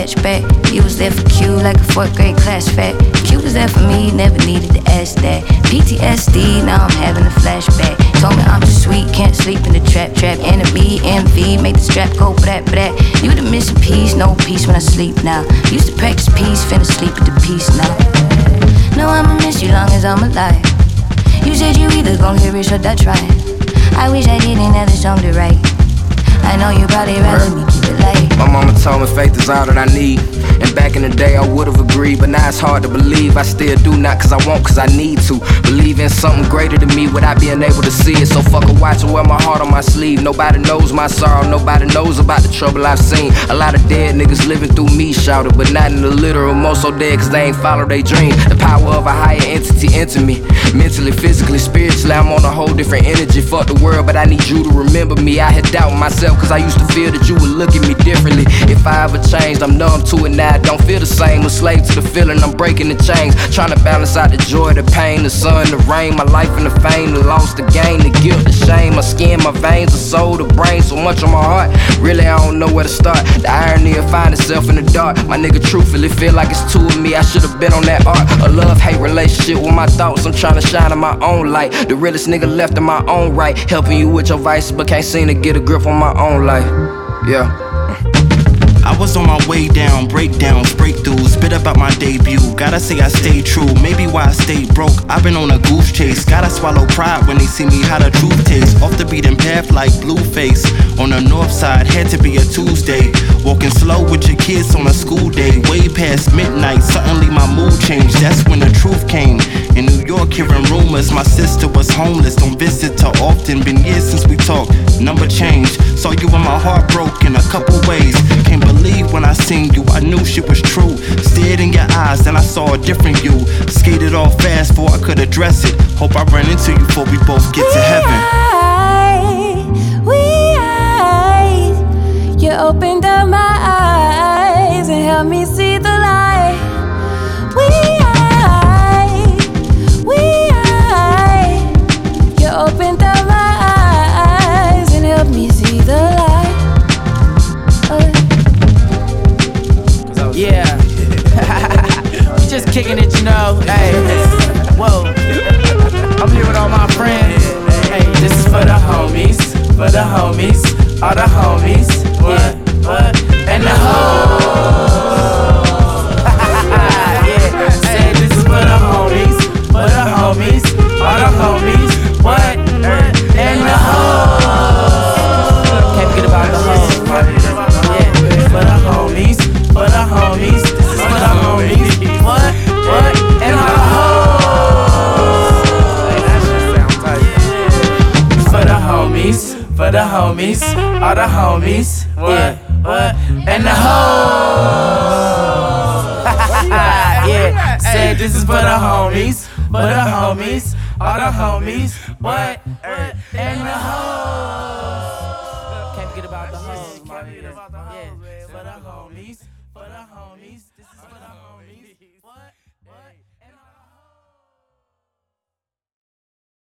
hatchback. You was there for Q like a 4th grade class fact. Q was there for me, never needed to ask that. PTSD, now I'm having a flashback. Told me I'm too sweet, can't sleep in the trap. Enemy, MV, make the strap go brat. You the missing piece, no peace when I sleep now. Used to practice peace, finna sleep at the peace now. No, I'ma miss you long as I'm alive. You said you either gon' hear it or die trying. I wish I didn't have the song to write. I know you probably rather me keep it light. My mama told me faith is all that I need. And back in the day I would've agreed, but now it's hard to believe. I still do, not cause I want, cause I need to. Believe in something greater than me without being able to see it. So fuck a watch and wear my heart on my sleeve. Nobody knows my sorrow, nobody knows about the trouble I've seen. A lot of dead niggas living through me, shouted, but not in the literal. Most so dead cause they ain't follow their dream. The power of a higher entity into me. Mentally, physically, spiritually, I'm on a whole different energy. Fuck the world, but I need you to remember me. I had doubt myself cause I used to feel that you would look at me differently. If I ever changed, I'm numb to it now. I don't feel the same, a slave to the feeling, I'm breaking the chains. Trying to balance out the joy, the pain, the sun, the rain. My life and the fame, the loss, the gain, the guilt, the shame. My skin, my veins, the soul, the brain. So much on my heart, really I don't know where to start. The irony of finding itself in the dark. My nigga, truthfully feel like it's two of me. I should've been on that art. A love-hate relationship with my thoughts. I'm trying to shine in my own light. The realest nigga left in my own right. Helping you with your vices, but can't seem to get a grip on my own life. Yeah. I was on my way down, breakdowns, breakthroughs, spit about my debut. Gotta say I stayed true, maybe why I stayed broke. I've been on a goose chase, gotta swallow pride when they see me how the truth tastes. Off the beaten path like Blueface. On the north side, had to be a Tuesday. Walking slow with your kids on a school day. Way past midnight, suddenly my mood changed. That's when the truth came. In New York, hearing rumors, my sister was homeless. Don't visit her often, been years since we talked. Number changed, saw you and my heart broke in a couple ways. Can't believe when I seen you, I knew shit was true. Stared in your eyes, then I saw a different you. Skated off fast before I could address it. Hope I run into you before we both get to heaven. You opened up my eyes and helped me see the light. You opened up my eyes and helped me see the light. Yeah. We just kicking it, you know. Hey, whoa. I'm here with all my friends. Hey, this is for the homies, all the homies. What? And the hoes. Yeah, say this is for the homies, all the homies. What? And the hoes. Can't forget about the hoes. Yeah, for the homies. This is for the homies. What? And the hoes. That shit sound tight. For the homies, all the homies. What? And the hoes. Yeah, say this is for the homies, all the homies. What? And the hoes.